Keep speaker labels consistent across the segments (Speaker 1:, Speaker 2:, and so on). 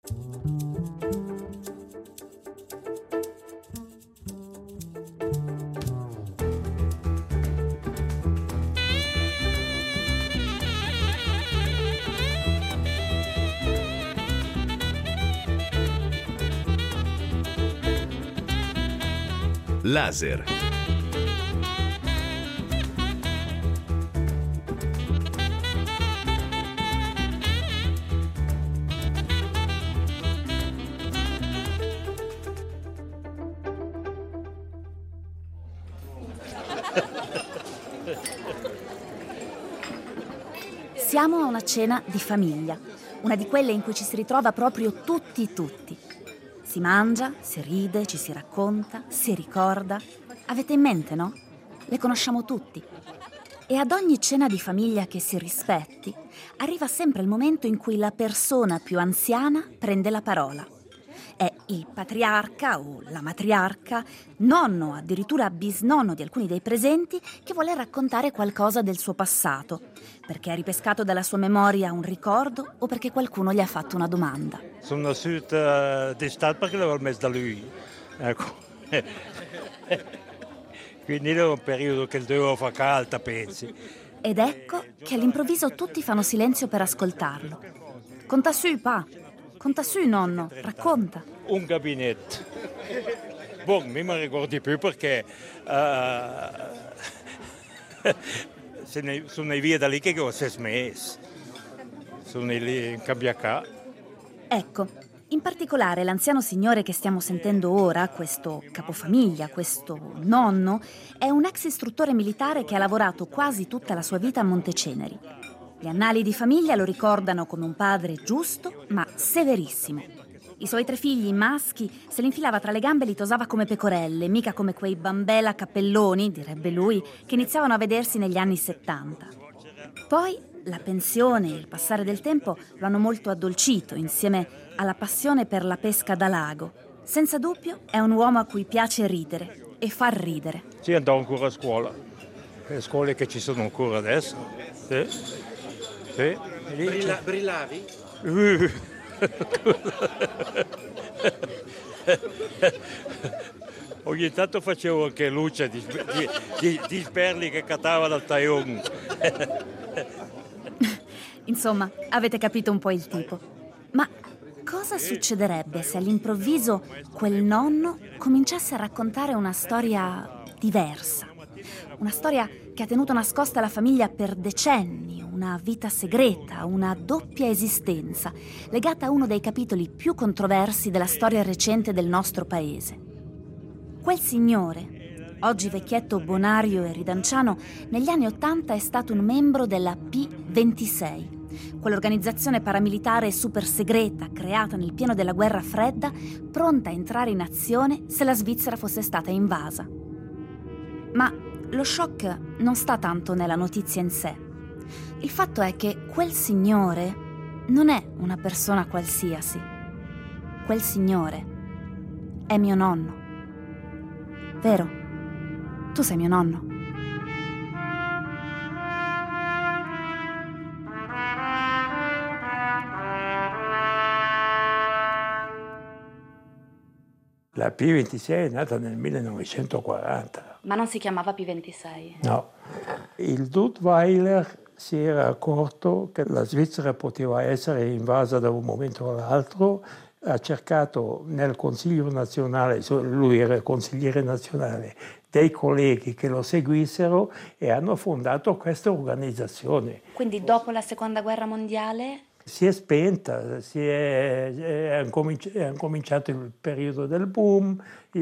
Speaker 1: Laser.
Speaker 2: Siamo a una cena di famiglia, una di quelle in cui ci si ritrova proprio tutti. Si mangia, si ride, ci si racconta, si ricorda. Avete in mente, no? Le conosciamo tutti. E ad ogni cena di famiglia che si rispetti, arriva sempre il momento in cui la persona più anziana prende la parola. È il patriarca o la matriarca, nonno, addirittura bisnonno di alcuni dei presenti, che vuole raccontare qualcosa del suo passato, perché ha ripescato dalla sua memoria un ricordo o perché qualcuno gli ha fatto una domanda.
Speaker 3: Sono nasciuto d'estate perché l'avevo messo da lui. Ecco. Quindi era un periodo che dovevo fare calda, pensi.
Speaker 2: Ed ecco che all'improvviso tutti fanno silenzio per ascoltarlo. Conta su, pa. Conta su, nonno, racconta.
Speaker 3: Un gabinetto. Bon, mi ricordi più perché sono via da lì che ho smesso. Sono lì in Cambiacà.
Speaker 2: Ecco, in particolare l'anziano signore che stiamo sentendo ora, questo capofamiglia, questo nonno, è un ex istruttore militare che ha lavorato quasi tutta la sua vita a Monteceneri. Gli annali di famiglia lo ricordano come un padre giusto, ma severissimo. I suoi 3 figli maschi se li infilava tra le gambe e li tosava come pecorelle, mica come quei bambela cappelloni, direbbe lui, che iniziavano a vedersi negli anni 70. Poi la pensione e il passare del tempo lo hanno molto addolcito, insieme alla passione per la pesca da lago. Senza dubbio è un uomo a cui piace ridere e far ridere.
Speaker 3: Sì, andavo ancora a scuola. Le scuole che ci sono ancora adesso. Sì. Sì.
Speaker 4: Brillavi?
Speaker 3: Ogni tanto facevo anche luce di sperli che catava dal taion.
Speaker 2: Insomma, avete capito un po' il tipo. Ma cosa succederebbe se all'improvviso quel nonno cominciasse a raccontare una storia diversa? Una storia che ha tenuto nascosta la famiglia per decenni, una vita segreta, una doppia esistenza, legata a uno dei capitoli più controversi della storia recente del nostro paese. Quel signore, oggi vecchietto bonario e ridanciano, negli anni '80 è stato un membro della P26, quell'organizzazione paramilitare super segreta creata nel pieno della guerra fredda, pronta a entrare in azione se la Svizzera fosse stata invasa. Ma lo shock non sta tanto nella notizia in sé. Il fatto è che quel signore non è una persona qualsiasi. Quel signore è mio nonno. Vero? Tu sei mio nonno.
Speaker 5: La P26 è nata nel 1940.
Speaker 2: Ma non si chiamava P26?
Speaker 5: No. Il Duttweiler si era accorto che la Svizzera poteva essere invasa da un momento all'altro, ha cercato nel Consiglio nazionale, lui era consigliere nazionale, dei colleghi che lo seguissero e hanno fondato questa organizzazione.
Speaker 2: Quindi dopo la Seconda Guerra Mondiale?
Speaker 5: Si è spenta, è cominciato il periodo del boom,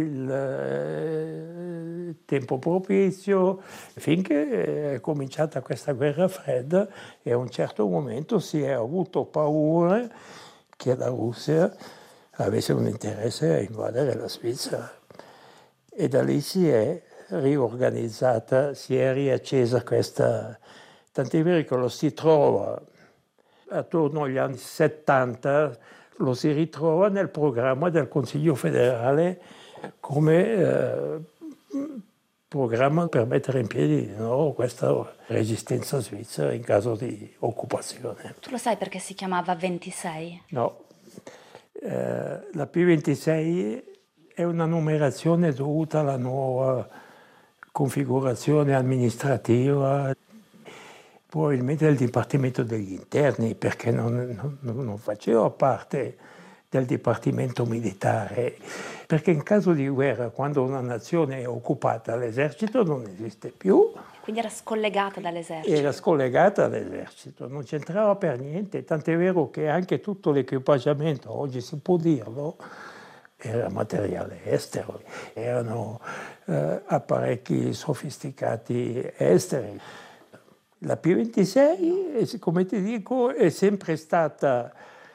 Speaker 5: il tempo propizio, finché è cominciata questa guerra fredda e a un certo momento si è avuto paura che la Russia avesse un interesse a invadere la Svizzera. E da lì si è riorganizzata, si è riaccesa questa, tant'è vero che lo si trova attorno agli anni 70, lo si ritrova nel programma del Consiglio federale come programma per mettere in piedi questa resistenza svizzera in caso di occupazione.
Speaker 2: Tu lo sai perché si chiamava 26?
Speaker 5: No, La P26 è una numerazione dovuta alla nuova configurazione amministrativa, probabilmente del Dipartimento degli Interni, perché non faceva parte del Dipartimento Militare, perché in caso di guerra, quando una nazione è occupata, l'esercito non esiste più.
Speaker 2: Quindi era scollegata dall'esercito.
Speaker 5: Era scollegata dall'esercito, non c'entrava per niente, tant'è vero che anche tutto l'equipaggiamento, oggi si può dirlo, era materiale estero, erano apparecchi sofisticati esteri. La P26, come ti dico, è sempre stata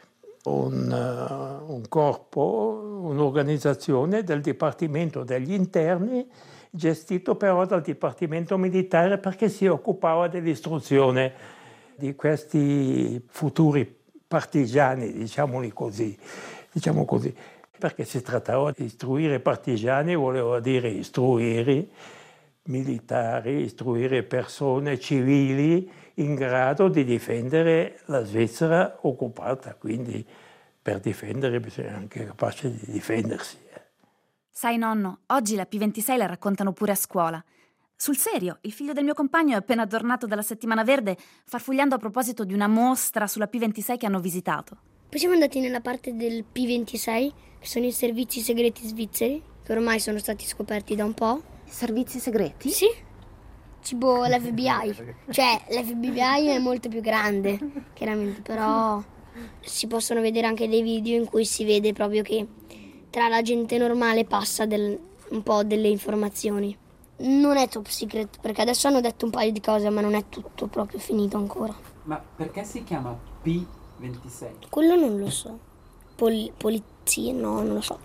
Speaker 5: un corpo, un'organizzazione del Dipartimento degli Interni, gestito però dal Dipartimento Militare perché si occupava dell'istruzione di questi futuri partigiani, diciamo così. Perché si trattava di istruire partigiani, voleva dire istruire militari, istruire persone civili in grado di difendere la Svizzera occupata, quindi per difendere bisogna anche capace di difendersi.
Speaker 2: Sai nonno, oggi la P26 la raccontano pure a scuola. Sul serio, il figlio del mio compagno è appena tornato dalla Settimana Verde farfugliando a proposito di una mostra sulla P26 che hanno visitato.
Speaker 1: Poi siamo andati nella parte del P26, che sono i servizi segreti svizzeri, che ormai sono stati scoperti da un po'.
Speaker 2: Servizi segreti?
Speaker 1: Sì, tipo l'FBI. Cioè, l'FBI è molto più grande, chiaramente, però si possono vedere anche dei video in cui si vede proprio che tra la gente normale passa un po' delle informazioni. Non è top secret, perché adesso hanno detto un paio di cose, ma non è tutto proprio finito ancora.
Speaker 6: Ma perché si chiama P26?
Speaker 1: Quello non lo so. Polizia, no, non lo so.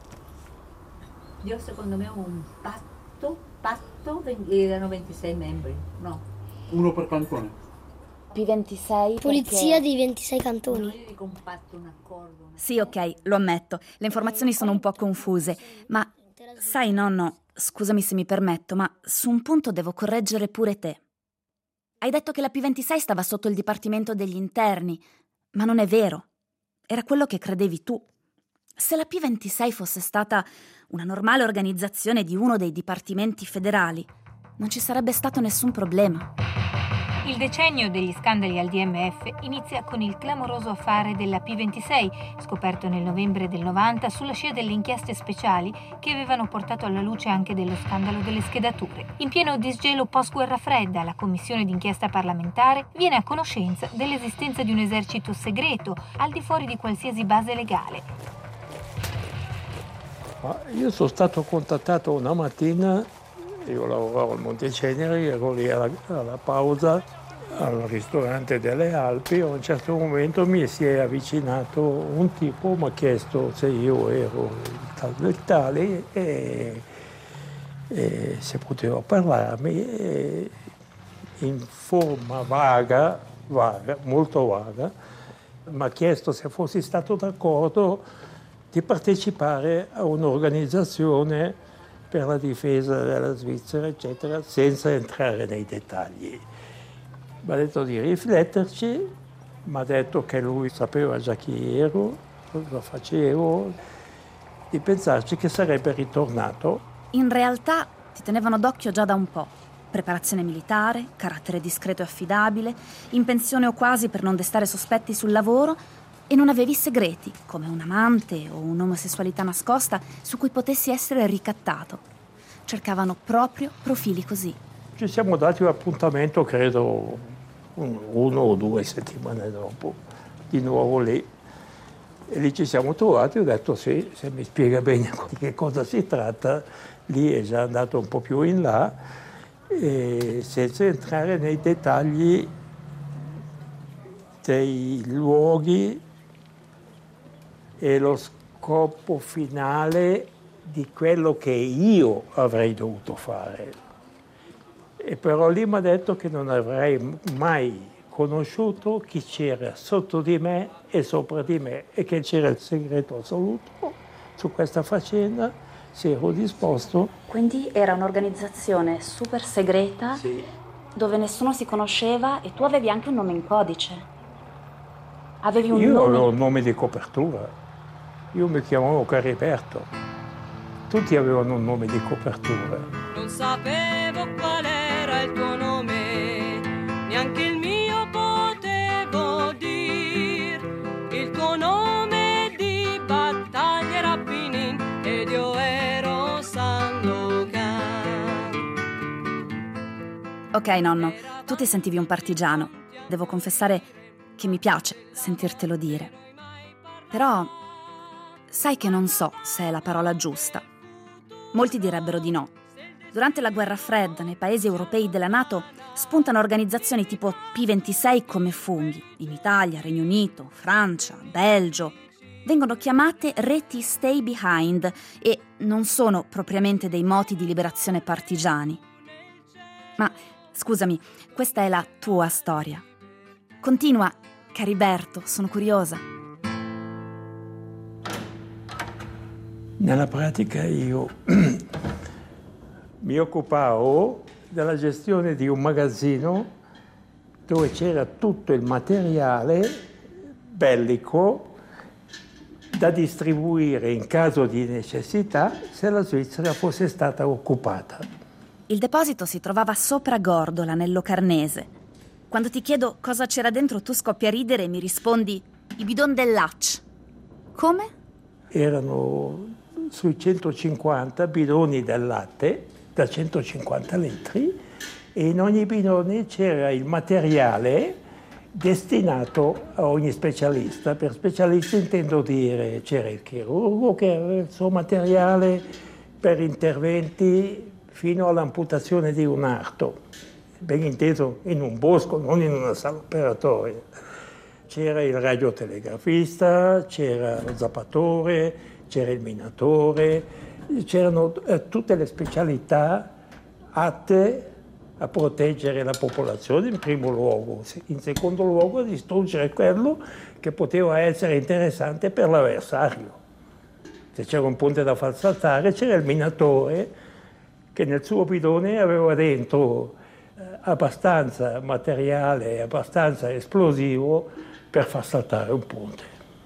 Speaker 7: Io secondo me ho un patto, erano 26 membri, no?
Speaker 6: Uno per cantone.
Speaker 2: P26
Speaker 1: Polizia dei 26 cantoni.
Speaker 7: Io dico un patto, un accordo.
Speaker 2: Sì, ok, lo ammetto. Le informazioni sono un po' confuse, ma sai nonno, scusami se mi permetto, ma su un punto devo correggere pure te. Hai detto che la P26 stava sotto il Dipartimento degli Interni, ma non è vero. Era quello che credevi tu. Se la P26 fosse stata una normale organizzazione di uno dei dipartimenti federali, non ci sarebbe stato nessun problema.
Speaker 8: Il decennio degli scandali al DMF inizia con il clamoroso affare della P26, scoperto nel novembre del 90 sulla scia delle inchieste speciali che avevano portato alla luce anche dello scandalo delle schedature. In pieno disgelo post-guerra fredda, la commissione d'inchiesta parlamentare viene a conoscenza dell'esistenza di un esercito segreto al di fuori di qualsiasi base legale.
Speaker 5: Io sono stato contattato una mattina, io lavoravo al Monteceneri, ero lì alla pausa al ristorante delle Alpi, a un certo momento mi si è avvicinato un tipo, mi ha chiesto se io ero il tale e se poteva parlarmi in forma vaga, molto vaga, mi ha chiesto se fossi stato d'accordo di partecipare a un'organizzazione per la difesa della Svizzera, eccetera, senza entrare nei dettagli. Mi ha detto di rifletterci, mi ha detto che lui sapeva già chi ero, cosa facevo, di pensarci che sarebbe ritornato.
Speaker 2: In realtà ti tenevano d'occhio già da un po'. Preparazione militare, carattere discreto e affidabile, in pensione o quasi per non destare sospetti sul lavoro, e non avevi segreti, come un amante o un'omosessualità nascosta su cui potessi essere ricattato. Cercavano proprio profili così.
Speaker 5: Ci siamo dati un appuntamento, credo, 1 o 2 settimane dopo, di nuovo lì. E lì ci siamo trovati, ho detto sì, se mi spiega bene di che cosa si tratta, lì è già andato un po' più in là, e senza entrare nei dettagli dei luoghi e lo scopo finale di quello che io avrei dovuto fare. E però lì mi ha detto che non avrei mai conosciuto chi c'era sotto di me e sopra di me e che c'era il segreto assoluto su questa faccenda, se ero disposto.
Speaker 2: Quindi era un'organizzazione super segreta,
Speaker 5: Sì.
Speaker 2: Dove nessuno si conosceva e tu avevi anche un nome in codice. Avevi un
Speaker 5: Io
Speaker 2: nome.
Speaker 5: avevo un nome di copertura. Io mi chiamavo Cariberto. Tutti avevano un nome di copertura.
Speaker 9: Non sapevo qual era il tuo nome, neanche il mio potevo dir. Il tuo nome di battaglia era Pinin ed io ero Sandokan.
Speaker 2: Ok, nonno, tu ti sentivi un partigiano. Devo confessare che mi piace sentirtelo dire. Però sai che non so se è la parola giusta. Molti direbbero di no. Durante la guerra fredda, nei paesi europei della NATO, spuntano organizzazioni tipo P26 come funghi. In Italia, Regno Unito, Francia, Belgio. Vengono chiamate reti stay behind e non sono propriamente dei moti di liberazione partigiani. Ma, scusami, questa è la tua storia. Continua, Cariberto, sono curiosa.
Speaker 5: Nella pratica io mi occupavo della gestione di un magazzino dove c'era tutto il materiale bellico da distribuire in caso di necessità se la Svizzera fosse stata occupata.
Speaker 2: Il deposito si trovava sopra Gordola, nel Locarnese. Quando ti chiedo cosa c'era dentro, tu scoppi a ridere e mi rispondi i bidon del Lach. Come?
Speaker 5: Erano sui 150 bidoni del latte da 150 litri e in ogni bidone c'era il materiale destinato a ogni specialista. Per specialista intendo dire c'era il chirurgo che aveva il suo materiale per interventi fino all'amputazione di un arto, ben inteso in un bosco, non in una sala operatoria. C'era il radiotelegrafista, c'era lo zappatore, c'era il minatore, c'erano tutte le specialità atte a proteggere la popolazione in primo luogo, in secondo luogo a distruggere quello che poteva essere interessante per l'avversario. Se c'era un ponte da far saltare c'era il minatore che nel suo bidone aveva dentro abbastanza materiale, abbastanza esplosivo per far saltare un ponte.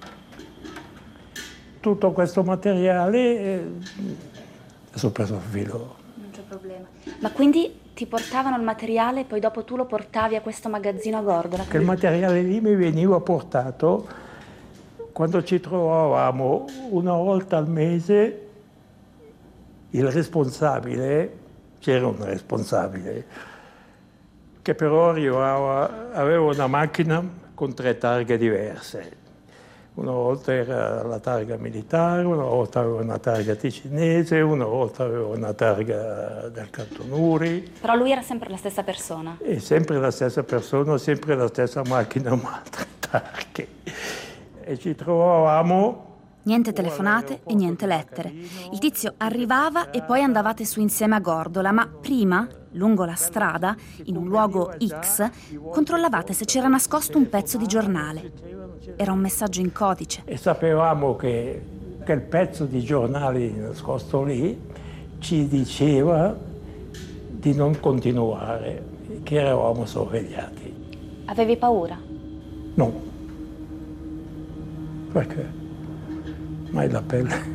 Speaker 5: Tutto questo materiale, adesso ho preso il filo.
Speaker 2: Non c'è problema. Ma quindi ti portavano il materiale e poi dopo tu lo portavi a questo magazzino a Gorgola?
Speaker 5: Che il materiale lì mi veniva portato quando ci trovavamo una volta al mese. Il responsabile, c'era un responsabile, che però arrivava, aveva una macchina con 3 targhe diverse. Una volta era la targa militare, una volta aveva una targa ticinese, una volta aveva una targa del Canton Uri.
Speaker 2: Però lui era sempre la stessa persona?
Speaker 5: E sempre la stessa persona, sempre la stessa macchina, ma altre targhe. E ci trovavamo...
Speaker 2: Niente telefonate e niente lettere. Il tizio arrivava e poi andavate su insieme a Gordola, ma prima, lungo la strada, in un luogo X, controllavate se c'era nascosto un pezzo di giornale. Era un messaggio in codice.
Speaker 5: E sapevamo che il pezzo di giornale nascosto lì ci diceva di non continuare, che eravamo sorvegliati.
Speaker 2: Avevi paura?
Speaker 5: No. Perché? Mai la pelle.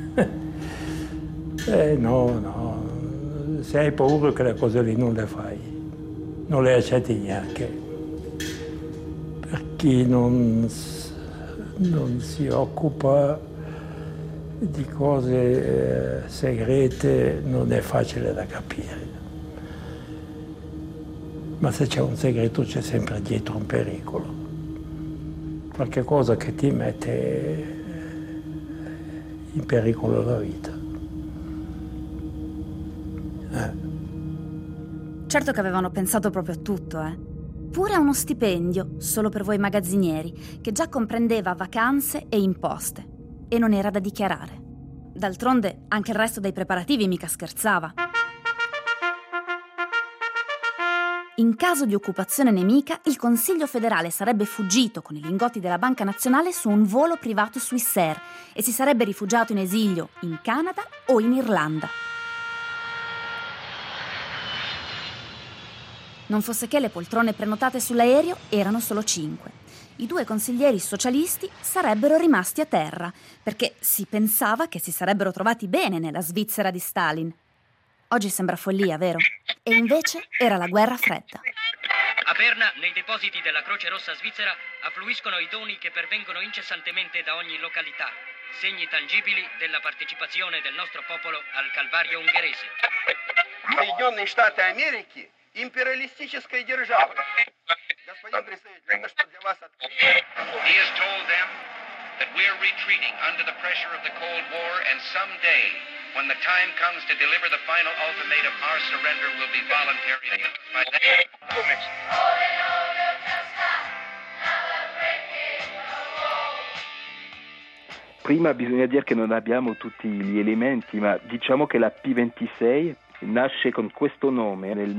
Speaker 5: No. Se hai paura quelle cose lì non le fai. Non le accetti neanche. Per chi non si occupa di cose segrete non è facile da capire. Ma se c'è un segreto c'è sempre dietro un pericolo. Qualche cosa che ti mette in pericolo la vita.
Speaker 2: Certo che avevano pensato proprio a tutto, Pure a uno stipendio, solo per voi magazzinieri, che già comprendeva vacanze e imposte. E non era da dichiarare. D'altronde, anche il resto dei preparativi mica scherzava. In caso di occupazione nemica, il Consiglio federale sarebbe fuggito con i lingotti della Banca Nazionale su un volo privato Swissair e si sarebbe rifugiato in esilio in Canada o in Irlanda. Non fosse che le poltrone prenotate sull'aereo erano solo 5 i 2 consiglieri socialisti sarebbero rimasti a terra, perché si pensava che si sarebbero trovati bene nella Svizzera di Stalin. Oggi sembra follia, vero? E invece era la guerra fredda.
Speaker 10: A Berna, nei depositi della Croce Rossa svizzera, affluiscono i doni che pervengono incessantemente da ogni località, segni tangibili della partecipazione del nostro popolo al calvario ungherese.
Speaker 11: Соединенные Штаты Америки – империалистическая держава. Господин представитель, это что для вас открыто?
Speaker 12: He has told them that we're retreating under the pressure of the Cold War, and someday, when the time comes to deliver the final ultimatum, our surrender will be voluntary.
Speaker 13: Prima bisogna dire che non abbiamo tutti gli elementi, ma diciamo che la P26 nasce con questo nome nel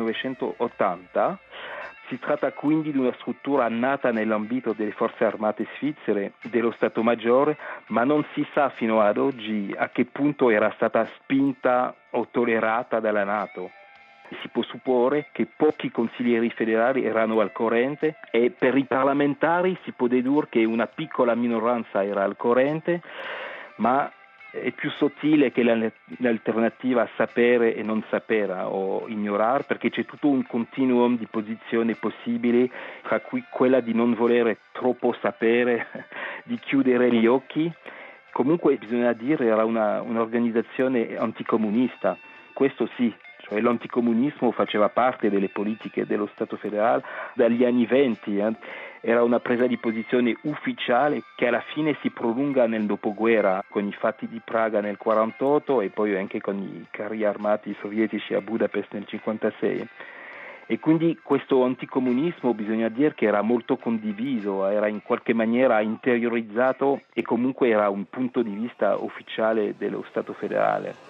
Speaker 13: 1980. Si tratta quindi di una struttura nata nell'ambito delle forze armate svizzere, dello Stato Maggiore, ma non si sa fino ad oggi a che punto era stata spinta o tollerata dalla NATO. Si può supporre che pochi consiglieri federali erano al corrente e per i parlamentari si può dedurre che una piccola minoranza era al corrente, ma è più sottile che l'alternativa a sapere e non sapere o ignorare, perché c'è tutto un continuum di posizioni possibili, tra cui quella di non volere troppo sapere, di chiudere gli occhi. Comunque bisogna dire era un'organizzazione anticomunista, questo sì. Cioè l'anticomunismo faceva parte delle politiche dello Stato federale dagli anni 20, era una presa di posizione ufficiale che alla fine si prolunga nel dopoguerra con i fatti di Praga nel 48 e poi anche con i carri armati sovietici a Budapest nel 56. E quindi questo anticomunismo bisogna dire che era molto condiviso, era in qualche maniera interiorizzato e comunque era un punto di vista ufficiale dello Stato federale.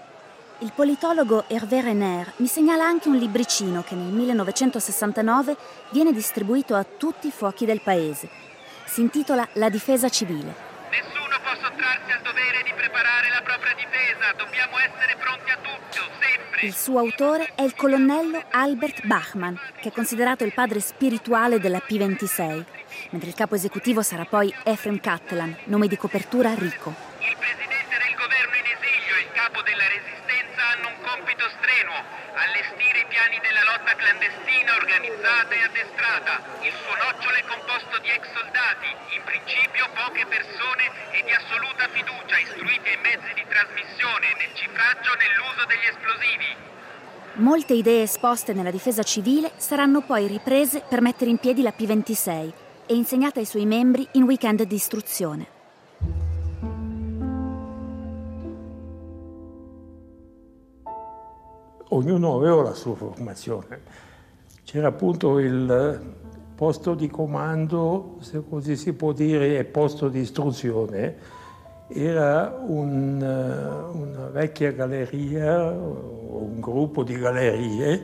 Speaker 2: Il politologo Hervé Renner mi segnala anche un libricino che nel 1969 viene distribuito a tutti i fuochi del paese. Si intitola La difesa civile.
Speaker 14: Nessuno può sottrarsi al dovere di preparare la propria difesa. Dobbiamo essere pronti a tutto, sempre.
Speaker 2: Il suo autore è il colonnello Albert Bachmann, che è considerato il padre spirituale della P26, mentre il capo esecutivo sarà poi Ephraim Kattelan, nome di copertura Rico.
Speaker 14: Il presidente del governo in esilio e il capo della resistenza hanno un compito strenuo: allestire i piani della lotta clandestina, organizzata e addestrata. Il suo nocciolo è composto di ex soldati, in principio poche persone e di assoluta fiducia, istruite ai mezzi di trasmissione, nel cifraggio, nell'uso degli esplosivi.
Speaker 2: Molte idee esposte nella difesa civile saranno poi riprese per mettere in piedi la P26 e insegnate ai suoi membri in weekend di istruzione.
Speaker 5: Ognuno aveva la sua formazione. C'era appunto il posto di comando, se così si può dire, e posto di istruzione. Era una vecchia galleria, un gruppo di gallerie,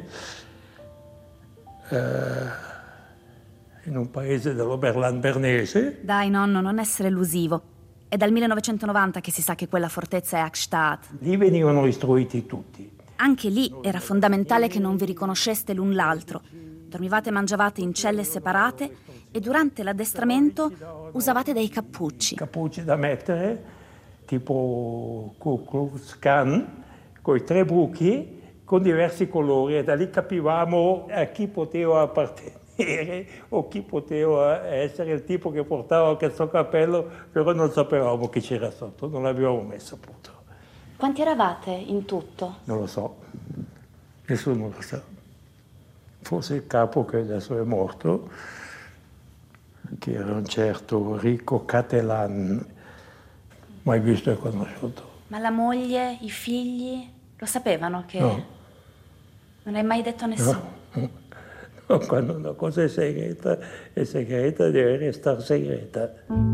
Speaker 5: in un paese dell'Oberland bernese.
Speaker 2: Dai nonno, non essere elusivo. È dal 1990 che si sa che quella fortezza è Eichstätt.
Speaker 5: Lì venivano istruiti tutti.
Speaker 2: Anche lì era fondamentale che non vi riconosceste l'un l'altro. Dormivate e mangiavate in celle separate e durante l'addestramento usavate dei cappucci.
Speaker 5: Cappucci da mettere, tipo Ku Klux Klan, con i 3 buchi, con diversi colori, e da lì capivamo a chi poteva appartenere o chi poteva essere il tipo che portava questo cappello, però non sapevamo chi c'era sotto, non l'abbiamo messo appunto.
Speaker 2: Quanti eravate in tutto?
Speaker 5: Non lo so, nessuno lo sa. Forse il capo, che adesso è morto, che era un certo Rico Kattelan, mai visto e conosciuto.
Speaker 2: Ma la moglie, i figli, lo sapevano che...
Speaker 5: No.
Speaker 2: Non l'hai mai detto a nessuno?
Speaker 5: No, quando una cosa è segreta deve restare segreta.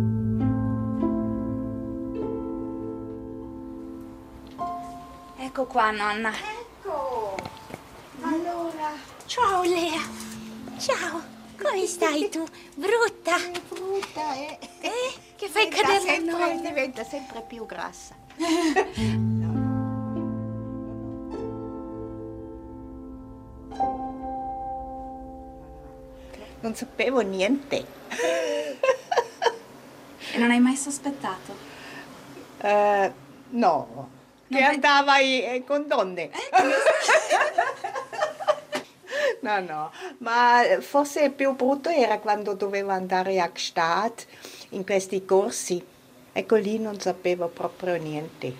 Speaker 2: Ecco qua, nonna.
Speaker 15: Ecco. Allora. Ciao, Lea. Ciao. Come stai tu? Brutta? Brutta, Che fai cadere la nonna? Diventa sempre più grassa. Non sapevo niente.
Speaker 2: E non hai mai sospettato?
Speaker 15: No, che andava con donne. No, ma forse il più brutto era quando doveva andare a Gstaad in questi corsi. Ecco, lì non sapevo proprio niente.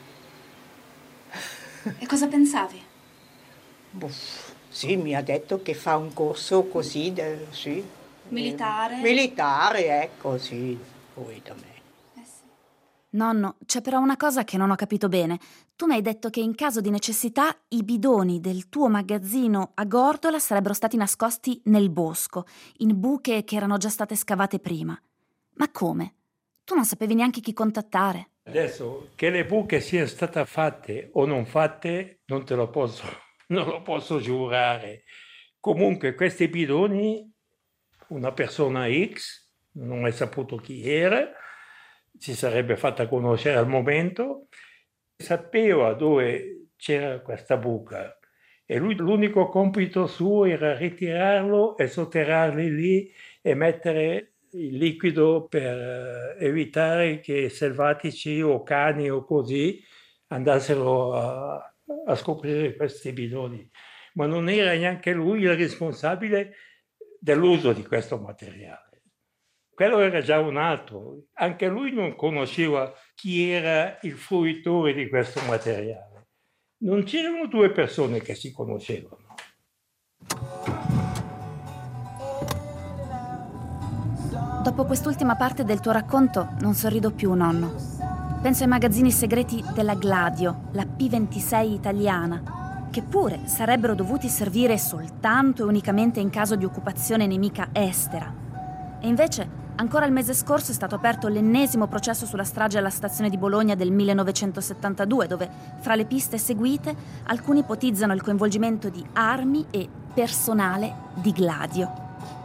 Speaker 2: E cosa pensavi?
Speaker 15: Sì, mi ha detto che fa un corso così, sì.
Speaker 2: Militare?
Speaker 15: Militare, ecco, sì, poi da me.
Speaker 2: Nonno, c'è però una cosa che non ho capito bene. Tu mi hai detto che in caso di necessità i bidoni del tuo magazzino a Gordola sarebbero stati nascosti nel bosco, in buche che erano già state scavate prima. Ma come? Tu non sapevi neanche chi contattare.
Speaker 5: Adesso, che le buche siano state fatte o non fatte, non lo posso giurare. Comunque questi bidoni, una persona X, non ho mai saputo chi era, si sarebbe fatta conoscere al momento, sapeva dove c'era questa buca e lui l'unico compito suo era ritirarlo e sotterrarli lì e mettere il liquido per evitare che selvatici o cani o così andassero a scoprire questi bidoni. Ma non era neanche lui il responsabile dell'uso di questo materiale. Quello era già un altro. Anche lui non conosceva chi era il fruitore di questo materiale. Non c'erano due persone che si conoscevano.
Speaker 2: Dopo quest'ultima parte del tuo racconto non sorrido più, nonno. Penso ai magazzini segreti della Gladio, la P26 italiana, che pure sarebbero dovuti servire soltanto e unicamente in caso di occupazione nemica estera. E invece, ancora il mese scorso è stato aperto l'ennesimo processo sulla strage alla stazione di Bologna del 1972, dove, fra le piste seguite, alcuni ipotizzano il coinvolgimento di armi e personale di Gladio.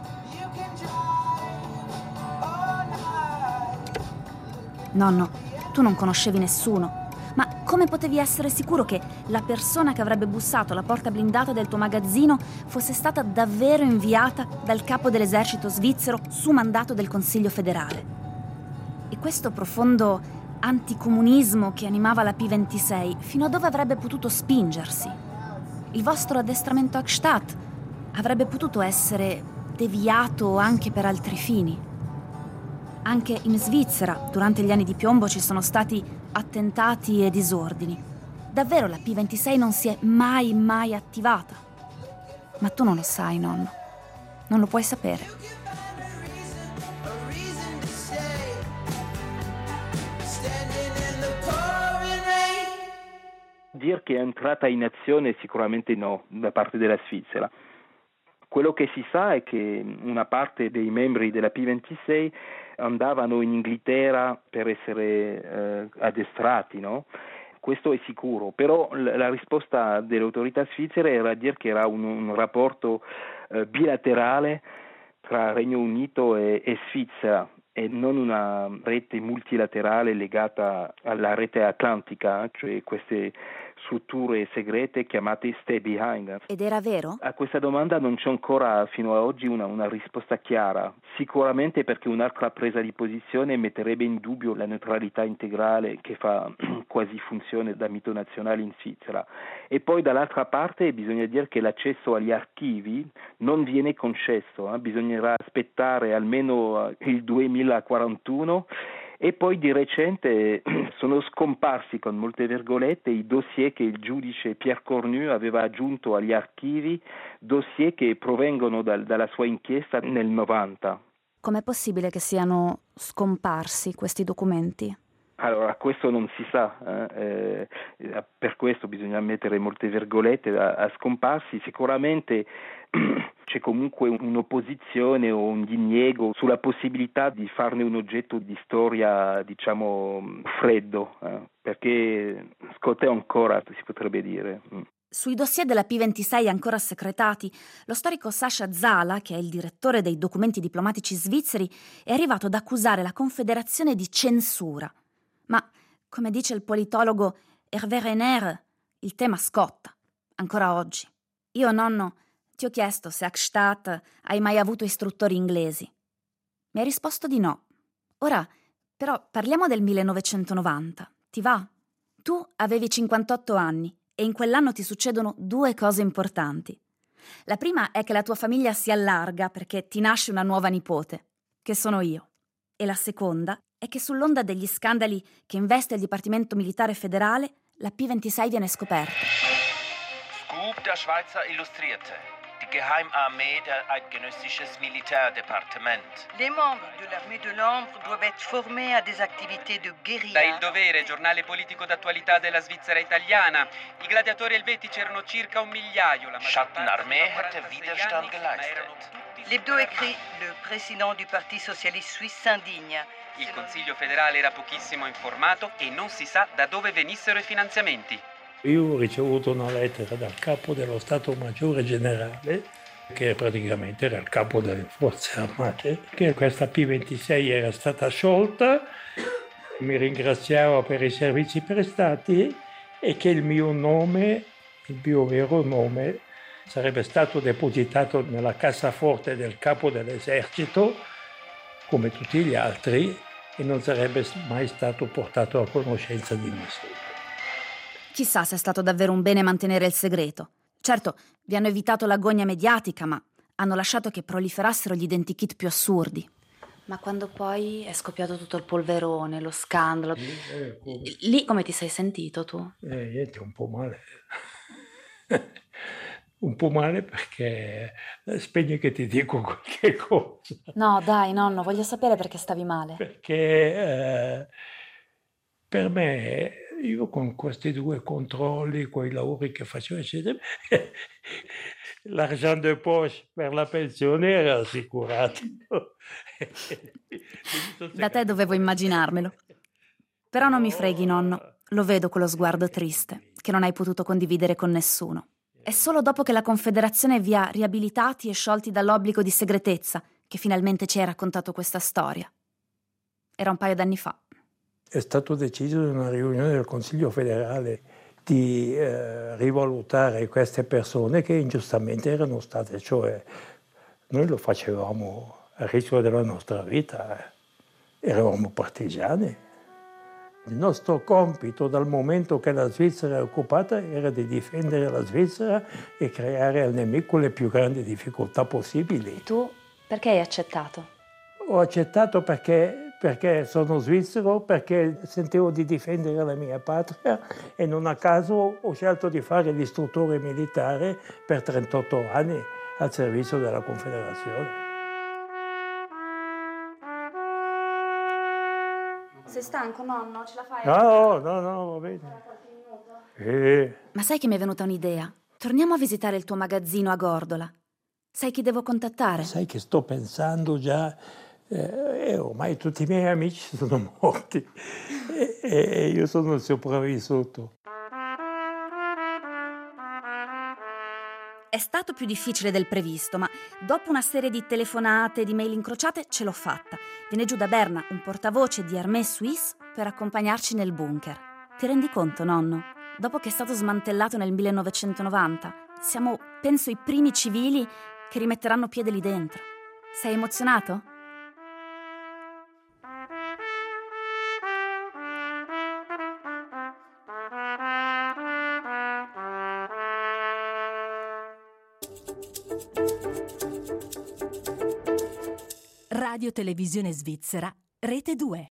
Speaker 2: Nonno, tu non conoscevi nessuno, ma come potevi essere sicuro che la persona che avrebbe bussato alla porta blindata del tuo magazzino fosse stata davvero inviata dal capo dell'esercito svizzero su mandato del Consiglio federale? E questo profondo anticomunismo che animava la P26, fino a dove avrebbe potuto spingersi? Il vostro addestramento a Gstaad avrebbe potuto essere deviato anche per altri fini. Anche in Svizzera, durante gli anni di piombo, ci sono stati attentati e disordini. Davvero la P26 non si è mai attivata. Ma tu non lo sai, nonno. Non lo puoi sapere.
Speaker 13: Dire che è entrata in azione sicuramente no, da parte della Svizzera. Quello che si sa è che una parte dei membri della P26 andavano in Inghilterra per essere addestrati, no? Questo è sicuro, però la risposta delle autorità svizzere era dire che era un rapporto bilaterale tra Regno Unito e Svizzera e non una rete multilaterale legata alla rete atlantica, cioè queste strutture segrete chiamate Stay Behind.
Speaker 2: Ed era vero?
Speaker 13: A questa domanda non c'è ancora fino ad oggi una risposta chiara, sicuramente perché un'altra presa di posizione metterebbe in dubbio la neutralità integrale che fa quasi funzione da mito nazionale in Svizzera. E poi dall'altra parte bisogna dire che l'accesso agli archivi non viene concesso, bisognerà aspettare almeno il 2041. E poi di recente sono scomparsi, con molte virgolette, i dossier che il giudice Pierre Cornu aveva aggiunto agli archivi, dossier che provengono dalla sua inchiesta nel 90.
Speaker 2: Com'è possibile che siano scomparsi questi documenti?
Speaker 13: Allora, questo non si sa, per questo bisogna mettere molte virgolette a scomparsi. Sicuramente c'è comunque un'opposizione o un diniego sulla possibilità di farne un oggetto di storia, diciamo, freddo, perché scottè ancora, si potrebbe dire.
Speaker 2: Sui dossier della P26 ancora segretati, lo storico Sasha Zala, che è il direttore dei documenti diplomatici svizzeri, è arrivato ad accusare la Confederazione di censura. Ma, come dice il politologo Hervé Renner, il tema scotta, ancora oggi. Io, nonno, Ti ho chiesto se a Gstaad hai mai avuto istruttori inglesi. Mi hai risposto di no. Ora, però, parliamo del 1990. Ti va? Tu avevi 58 anni e in quell'anno ti succedono 2 cose importanti. La prima è che la tua famiglia si allarga perché ti nasce una nuova nipote, che sono io. E la seconda è che sull'onda degli scandali che investe il Dipartimento Militare Federale, la P26 viene scoperta.
Speaker 16: Scoop der Schweizer Illustrierte. Die Geheimarmee der Eidgenössisches Militärdepartement.
Speaker 17: Les membres de l'armée de l'ombre doivent être formés à des activités de guérilla.
Speaker 6: Da Il Dovere, giornale politico d'attualità della Svizzera italiana. I gladiatori elvetici erano circa 1.000.000.
Speaker 16: Schattenarmee hätte Widerstand geleistet.
Speaker 17: L'hebdo écrit le président du Parti socialiste suisse s'indigne.
Speaker 6: Il Consiglio federale era pochissimo informato e non si sa da dove venissero i finanziamenti.
Speaker 5: Io ho ricevuto una lettera dal capo dello Stato Maggiore Generale, che praticamente era il capo delle forze armate, che questa P26 era stata sciolta, mi ringraziava per i servizi prestati e che il mio nome, il mio vero nome, sarebbe stato depositato nella cassaforte del capo dell'esercito, come tutti gli altri, e non sarebbe mai stato portato a conoscenza di nessuno.
Speaker 2: Chissà se è stato davvero un bene mantenere il segreto. Certo, vi hanno evitato l'agonia mediatica, ma hanno lasciato che proliferassero gli identikit più assurdi. Ma quando poi è scoppiato tutto il polverone, lo scandalo... Lì come ti sei sentito tu?
Speaker 5: Niente, un po' male. Un po' male perché... Spegni che ti dico qualche cosa.
Speaker 2: No, dai, nonno, voglio sapere perché stavi male.
Speaker 5: Perché per me... Io con questi 2 controlli, quei lavori che facevo, eccetera, l'argent de poche per la pensione era assicurato.
Speaker 2: Da te dovevo immaginarmelo. Però non mi freghi, nonno. Lo vedo quello sguardo triste, che non hai potuto condividere con nessuno. È solo dopo che la Confederazione vi ha riabilitati e sciolti dall'obbligo di segretezza che finalmente ci hai raccontato questa storia. Era un paio d'anni fa.
Speaker 5: È stato deciso in una riunione del Consiglio federale di rivalutare queste persone che ingiustamente erano state, cioè noi lo facevamo a rischio della nostra vita, eravamo partigiani. Il nostro compito dal momento che la Svizzera è occupata era di difendere la Svizzera e creare al nemico le più grandi difficoltà possibili.
Speaker 2: Tu perché hai accettato?
Speaker 5: Ho accettato perché sono svizzero, perché sentivo di difendere la mia patria e non a caso ho scelto di fare l'istruttore militare per 38 anni al servizio della Confederazione.
Speaker 2: Sei stanco, nonno? Ce la fai?
Speaker 5: No, va bene.
Speaker 2: Ma sai che mi è venuta un'idea? Torniamo a visitare il tuo magazzino a Gordola. Sai chi devo contattare?
Speaker 5: Sai che sto pensando già... ormai tutti i miei amici sono morti e io sono il sopravvissuto.
Speaker 2: È stato più difficile del previsto, ma dopo una serie di telefonate e di mail incrociate ce l'ho fatta. Viene giù da Berna un portavoce di Armée Suisse per accompagnarci nel bunker. Ti rendi conto, nonno? Dopo che è stato smantellato nel 1990, siamo, penso, i primi civili che rimetteranno piede lì dentro. Sei emozionato?
Speaker 18: Radio Televisione Svizzera, Rete 2.